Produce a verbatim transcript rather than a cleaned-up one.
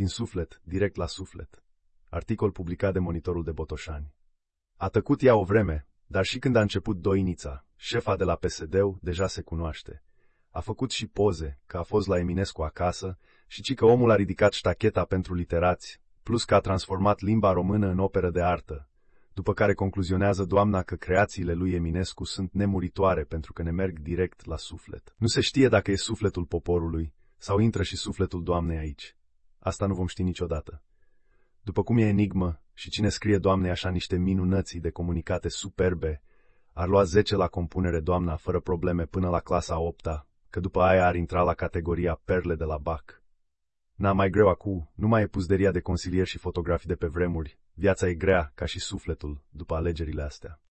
Din suflet, direct la suflet. Articol publicat de Monitorul de Botoșani. A tăcut ea o vreme, dar și când a început Doinița, șefa de la P S D-ul, deja se cunoaște. A făcut și poze, că a fost la Eminescu acasă, și ci că omul a ridicat ștacheta pentru literați, plus că a transformat limba română în operă de artă, după care concluzionează doamna că creațiile lui Eminescu sunt nemuritoare pentru că ne merg direct la suflet. Nu se știe dacă e sufletul poporului sau intră și sufletul doamnei aici. Asta nu vom ști niciodată. După cum e enigmă și cine scrie doamnei așa niște minunății de comunicate superbe, ar lua zece la compunere doamna fără probleme până la clasa a opta, că după aia ar intra la categoria perle de la bac. Na, mai greu acu, nu mai e puzderia de consilieri și fotografii de pe vremuri, viața e grea ca și sufletul după alegerile astea.